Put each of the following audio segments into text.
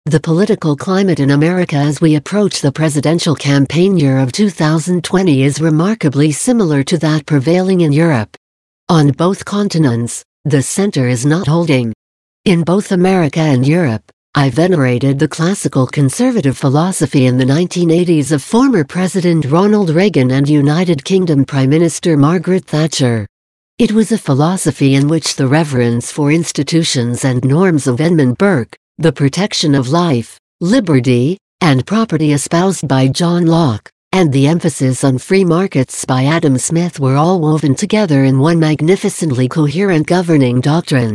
The political climate in America as we approach the presidential campaign year of 2020 is remarkably similar to that prevailing in Europe. On both continents, the center is not holding. In both America and Europe, I venerated the classical conservative philosophy in the 1980s of former President Ronald Reagan and United Kingdom Prime Minister Margaret Thatcher. It was a philosophy in which the reverence for institutions and norms of Edmund Burke, the protection of life, liberty, and property espoused by John Locke, and the emphasis on free markets by Adam Smith were all woven together in one magnificently coherent governing doctrine.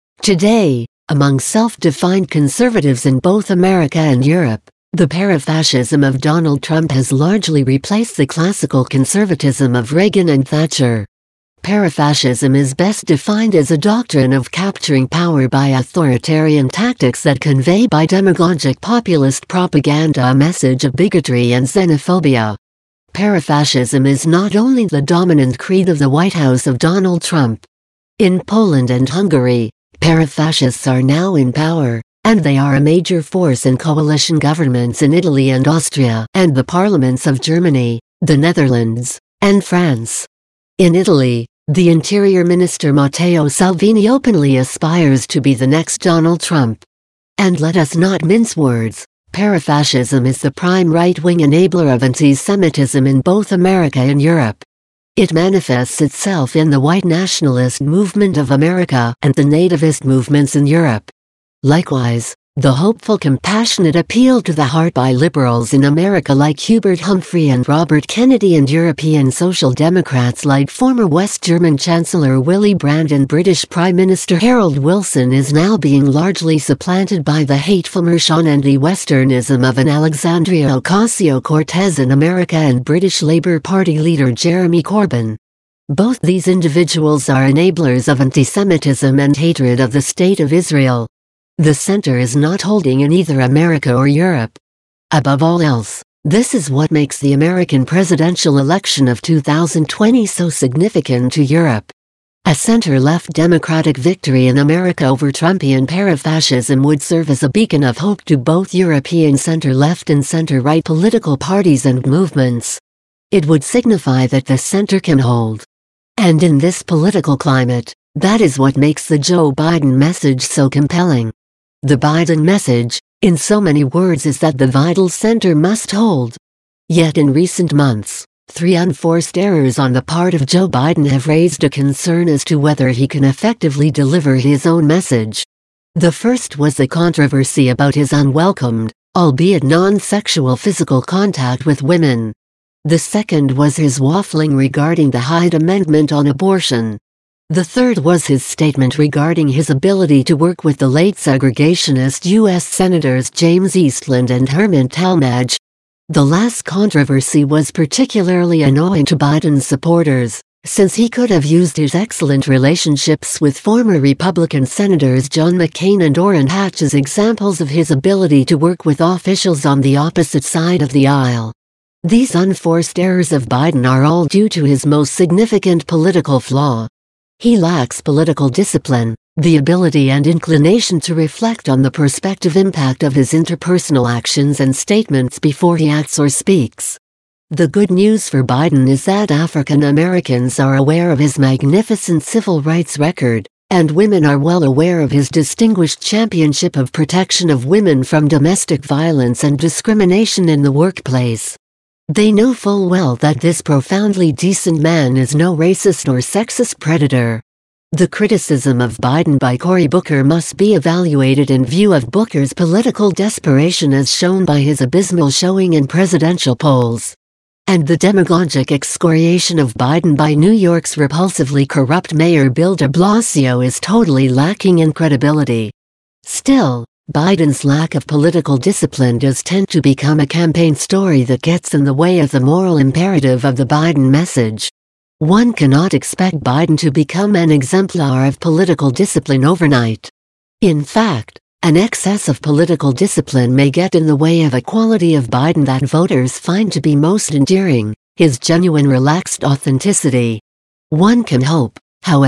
Today, among self-defined conservatives in both America and Europe, the parafascism of Donald Trump has largely replaced the classical conservatism of Reagan and Thatcher. Parafascism is best defined as a doctrine of capturing power by authoritarian tactics that convey by demagogic populist propaganda a message of bigotry and xenophobia. Parafascism is not only the dominant creed of the White House of Donald Trump. In Poland and Hungary, parafascists are now in power, and they are a major force in coalition governments in Italy and Austria and the parliaments of Germany, the Netherlands, and France. In Italy, the Interior Minister Matteo Salvini openly aspires to be the next Donald Trump. And let us not mince words, parafascism is the prime right-wing enabler of anti-Semitism in both America and Europe. It manifests itself in the white nationalist movement of America and the nativist movements in Europe. Likewise, the hopeful compassionate appeal to the heart by liberals in America like Hubert Humphrey and Robert Kennedy and European Social Democrats like former West German Chancellor Willy Brandt and British Prime Minister Harold Wilson is now being largely supplanted by the hateful Mershon anti-Westernism of an Alexandria Ocasio-Cortez in America and British Labour Party leader Jeremy Corbyn. Both these individuals are enablers of anti-Semitism and hatred of the State of Israel. The center is not holding in either America or Europe. Above all else, this is what makes the American presidential election of 2020 so significant to Europe. A center-left Democratic victory in America over Trumpian parafascism would serve as a beacon of hope to both European center-left and center-right political parties and movements. It would signify that the center can hold. And in this political climate, that is what makes the Joe Biden message so compelling. The Biden message, in so many words, is that the vital center must hold. Yet in recent months, 3 unforced errors on the part of Joe Biden have raised a concern as to whether he can effectively deliver his own message. The first was the controversy about his unwelcomed, albeit non-sexual physical contact with women. The second was his waffling regarding the Hyde Amendment on abortion. The third was his statement regarding his ability to work with the late segregationist U.S. Senators James Eastland and Herman Talmadge. The last controversy was particularly annoying to Biden's supporters, since he could have used his excellent relationships with former Republican Senators John McCain and Orrin Hatch as examples of his ability to work with officials on the opposite side of the aisle. These unforced errors of Biden are all due to his most significant political flaw. He lacks political discipline, the ability and inclination to reflect on the prospective impact of his interpersonal actions and statements before he acts or speaks. The good news for Biden is that African Americans are aware of his magnificent civil rights record, and women are well aware of his distinguished championship of protection of women from domestic violence and discrimination in the workplace. They know full well that this profoundly decent man is no racist or sexist predator. The criticism of Biden by Cory Booker must be evaluated in view of Booker's political desperation as shown by his abysmal showing in presidential polls. And the demagogic excoriation of Biden by New York's repulsively corrupt Mayor Bill de Blasio is totally lacking in credibility. Still, Biden's lack of political discipline does tend to become a campaign story that gets in the way of the moral imperative of the Biden message. One cannot expect Biden to become an exemplar of political discipline overnight. In fact, an excess of political discipline may get in the way of a quality of Biden that voters find to be most endearing, his genuine relaxed authenticity. One can hope, however,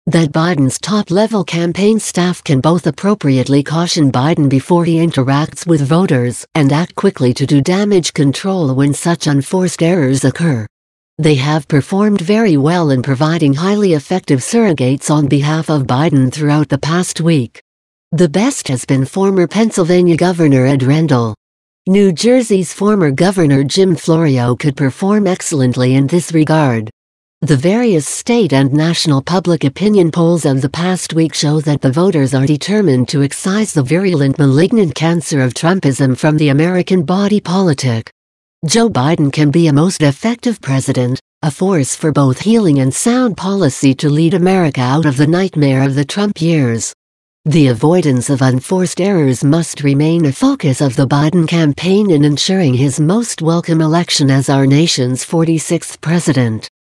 that Biden's top-level campaign staff can both appropriately caution Biden before he interacts with voters and act quickly to do damage control when such unforced errors occur. They have performed very well in providing highly effective surrogates on behalf of Biden throughout the past week. The best has been former Pennsylvania Governor Ed Rendell. New Jersey's former Governor Jim Florio could perform excellently in this regard. The various state and national public opinion polls of the past week show that the voters are determined to excise the virulent malignant cancer of Trumpism from the American body politic. Joe Biden can be a most effective president, a force for both healing and sound policy to lead America out of the nightmare of the Trump years. The avoidance of unforced errors must remain a focus of the Biden campaign in ensuring his most welcome election as our nation's 46th president.